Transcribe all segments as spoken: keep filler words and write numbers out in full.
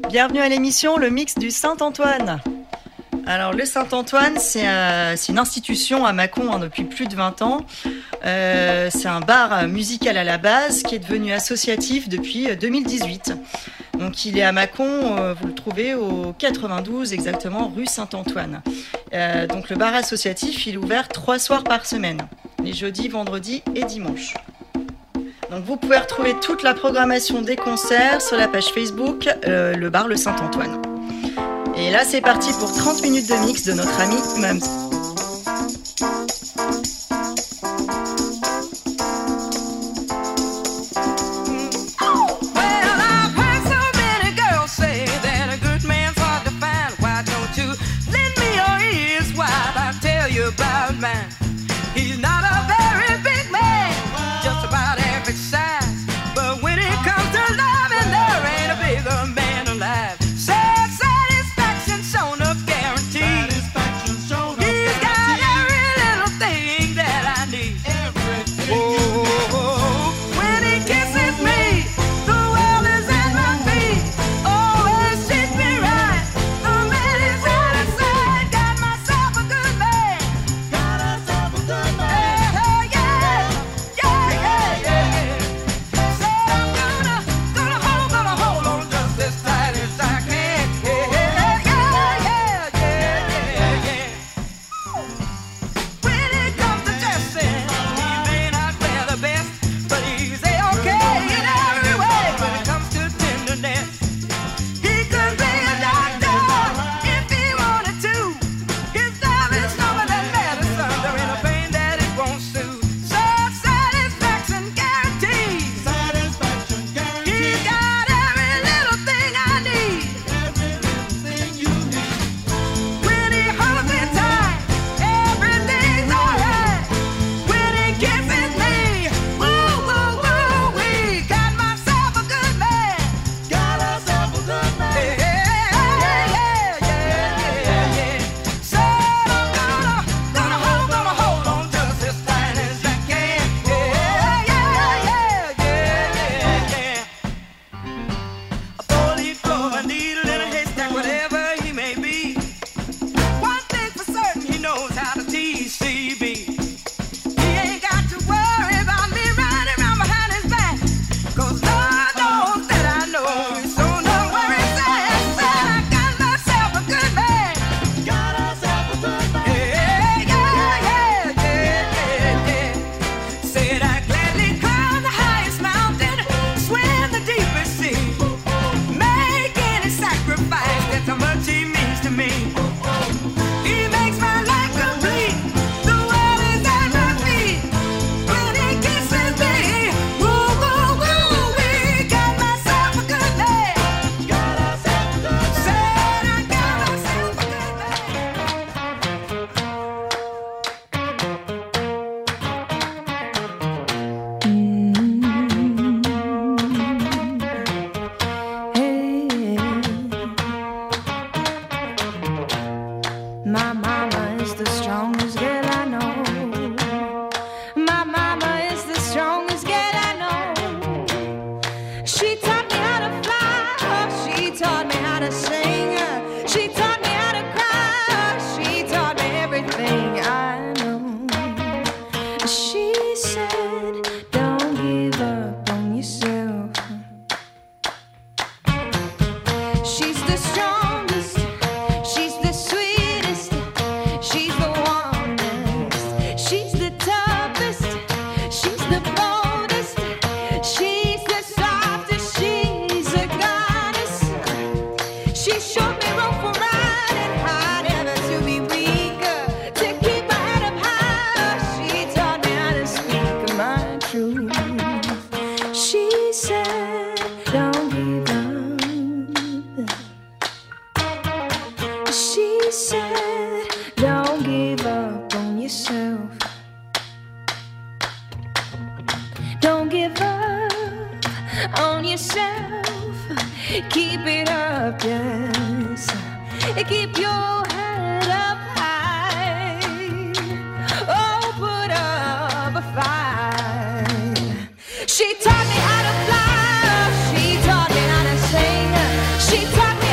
Bienvenue à l'émission Le Mix du Saint-Antoine. Alors le Saint-Antoine, c'est, euh, c'est une institution à Mâcon hein, depuis plus de vingt ans. Euh, c'est un bar musical à la base qui est devenu associatif depuis deux mille dix-huit. Donc il est à Mâcon, euh, vous le trouvez au quatre-vingt-douze exactement rue Saint-Antoine. Euh, donc le bar associatif, il est ouvert trois soirs par semaine, les jeudis, vendredis et dimanches. Donc vous pouvez retrouver toute la programmation des concerts sur la page Facebook euh, Le Bar Le Saint-Antoine. Et là c'est parti pour trente minutes de mix de notre ami Mums. She taught me how to fly, she taught me how to sing, she taught me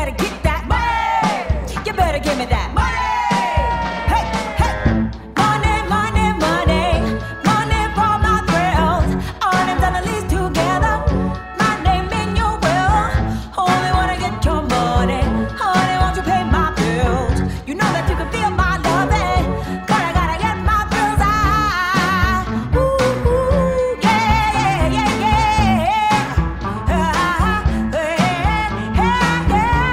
better get that money. You better give me that money. Hey, hey. Money, money, money. Money for my thrills. All them families together. My name in your will. Only wanna get your money. Honey, won't you pay my bills? You know that you can feel my loving. But I gotta get my bills out. Ooh, ooh, yeah, yeah, yeah, yeah. Ah, yeah, yeah,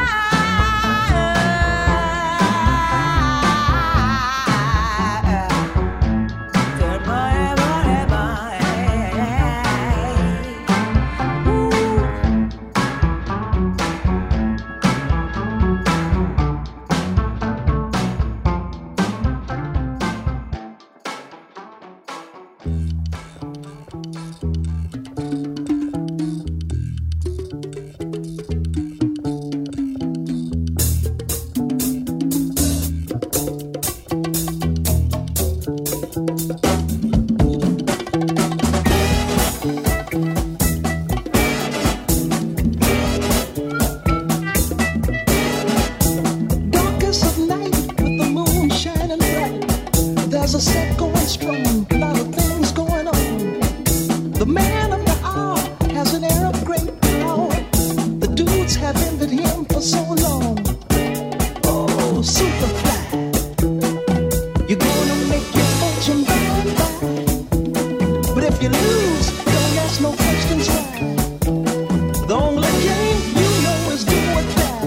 Darkest of night with the moon shining bright. There's a set going strong, a lot of things going on. The man of the hour has an air of great power. The dudes have envied him for so long. Oh, Superfly, you're gonna make your fortune by and by. But if you lose, don't ask no questions why. The only game you know is do or die.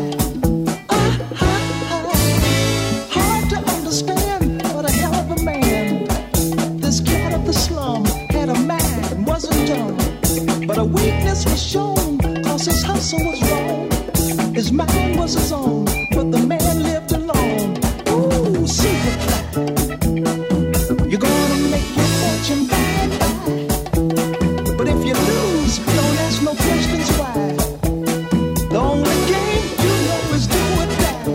Hard to understand, but a hell of a man. This cat of the slum had a mind, wasn't dumb. But a weakness was shown, cause his hustle was wrong. His mind was his own, but the man lived alone. Ooh, Superfly, you're gonna make your fortune by and by. But if you lose, don't ask no questions why. The only game you know is do or die.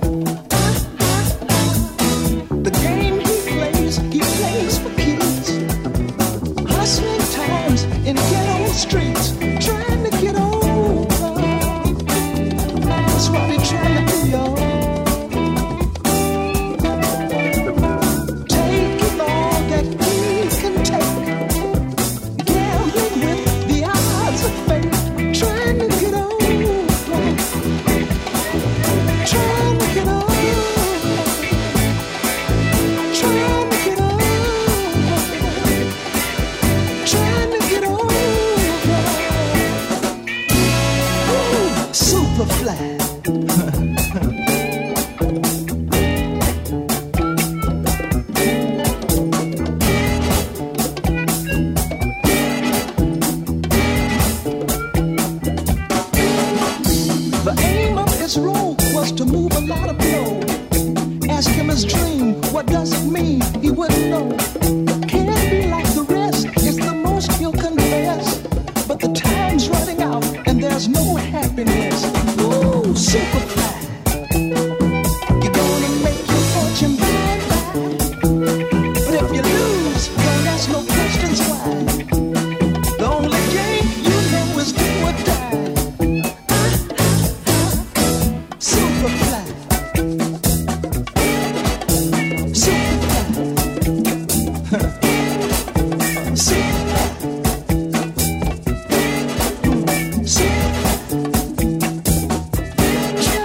The game he plays, he plays for keys. Hustling times in ghetto streets, trying to get over. That's what he trying to do, y'all. Taking all that he can take, gambling with the odds of fate, trying to get over, trying to get over, trying to get over, trying to get over. Ooh, Superfly. The aim of his role was to move a lot of blow. Ask him his dream, what does it mean? He wouldn't know. Can't be like the rest, it's the most he'll confess. But the time's running out and there's no happiness. Ooh, Superfly, you're gonna make your fortune by and by. But if you lose, don't ask no questions why. The only game you know is do or die. Superfly, Superfly, Superfly, Superfly.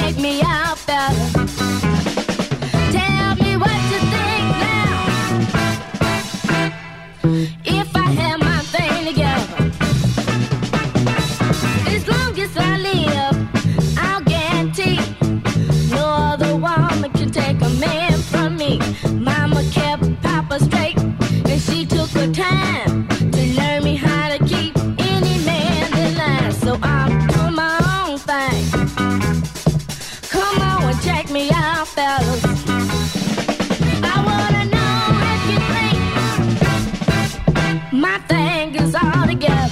check me out, fella. Tell me what you think now. If I have my thing together, as long as I live, I'll guarantee no other woman can take a man from me. Mama kept Papa straight, and she took her time to learn me how to keep any man in line. So I'm doing my own thing. Come on and check me out, fellas. I wanna know if you think my thing is all together.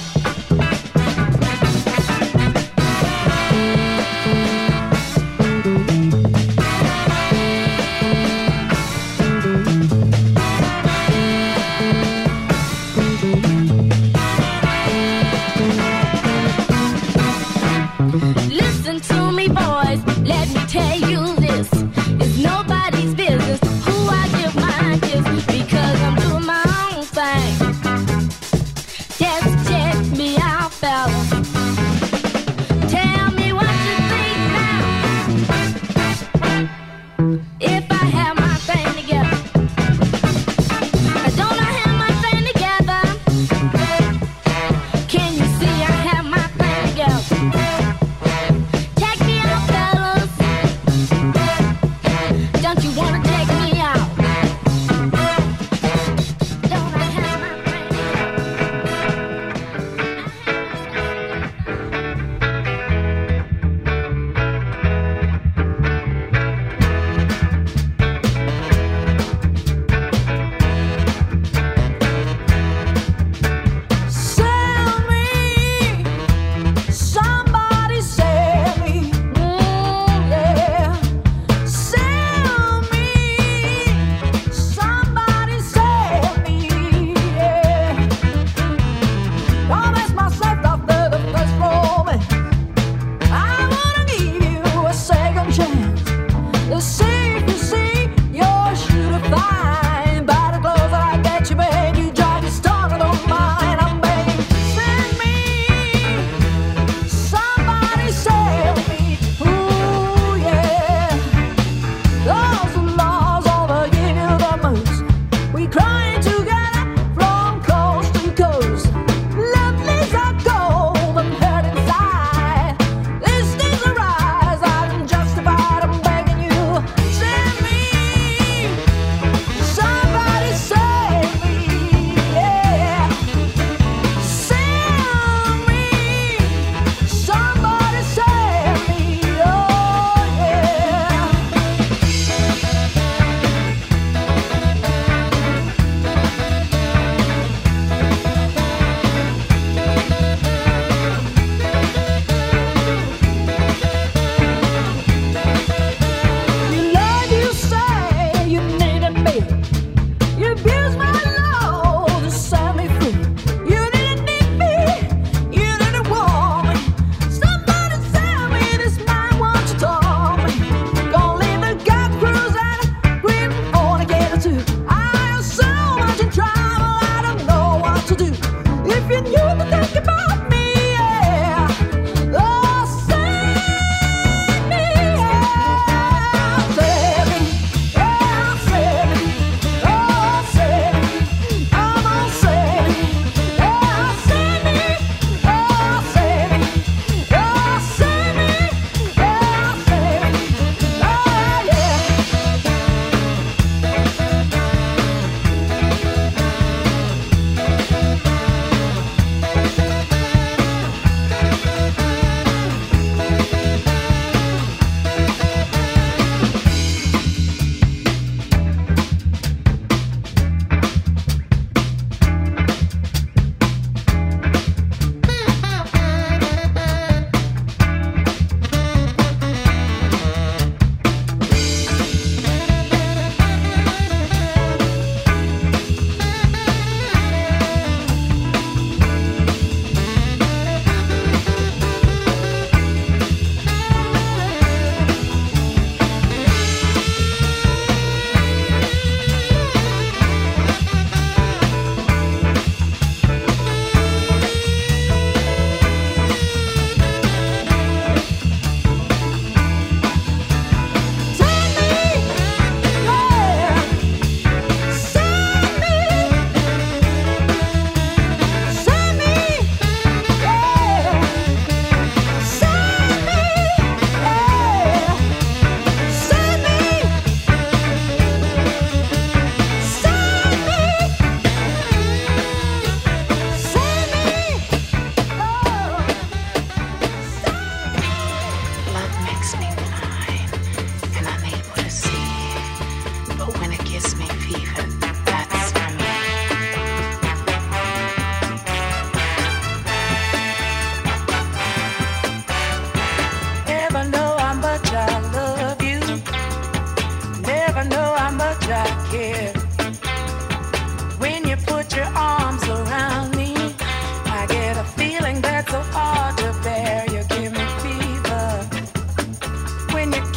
Listen to me, boys, let me tell you this. It's nobody's business who I give my gifts, because I'm doing my own thing. Just check me out, fella. Tell me what you think now. If I have my thing together. Don't I have my thing together? Can you see I have my thing together? Check me out, fellas.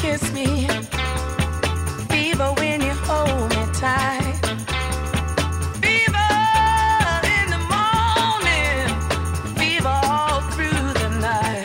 kiss me, fever when you hold me tight. Fever in the morning, fever all through the night.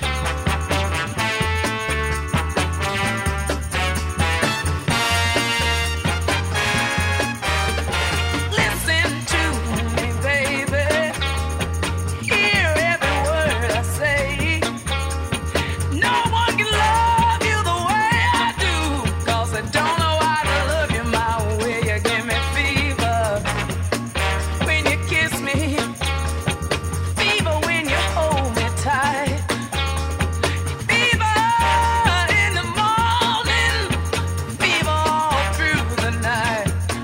Listen to me, baby. Hear every word I say. No one can love you the way I do, 'cause I don't know how to love you my way. You give me fever when you kiss me, fever when you hold me tight. Fever in the morning, fever all through the night.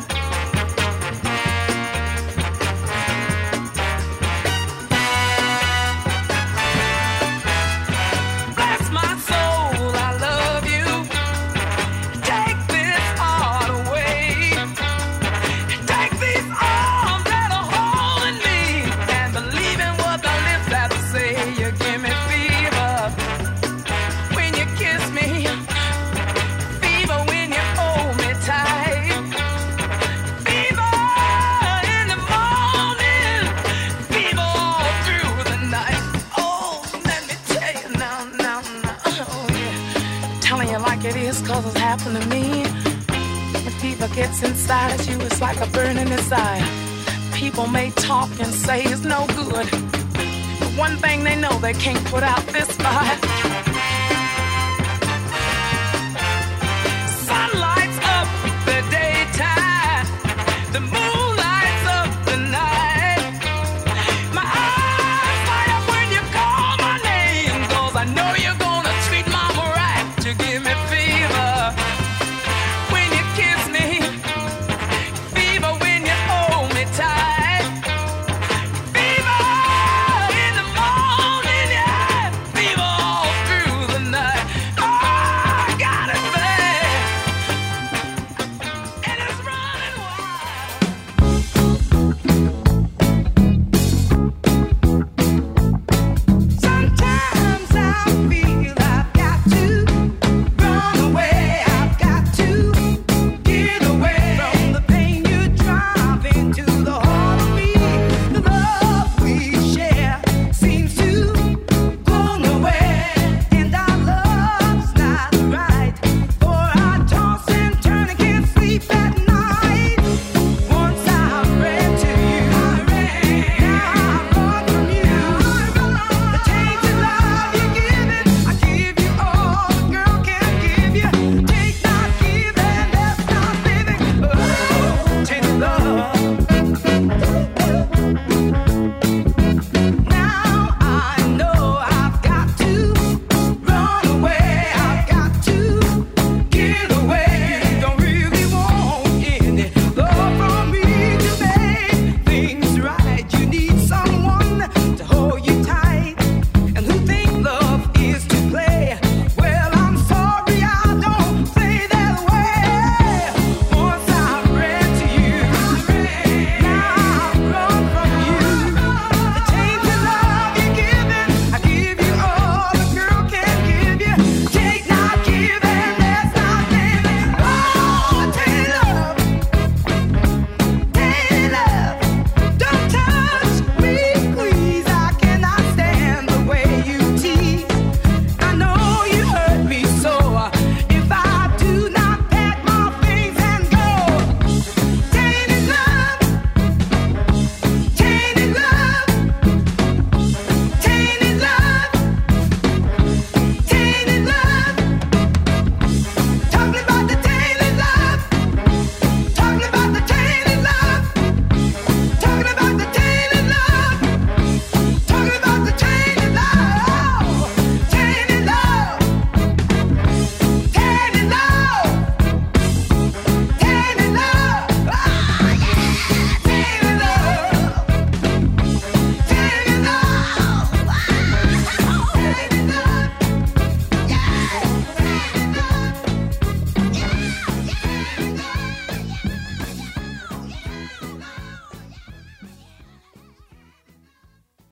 Bless my soul, I love you. Take this heart away. Take these arms that are holding me, and believe in what the lips have to say. You give me fever when you kiss me, fever when you hold me tight. Fever in the morning, fever all through the night. Oh, let me tell you now, now, now. Oh, yeah. Telling you like it is, 'cause it's happened to me. When fever gets inside you, it's like a burning desire. People may talk and say it's no good, but one thing they know, they can't put out this fire.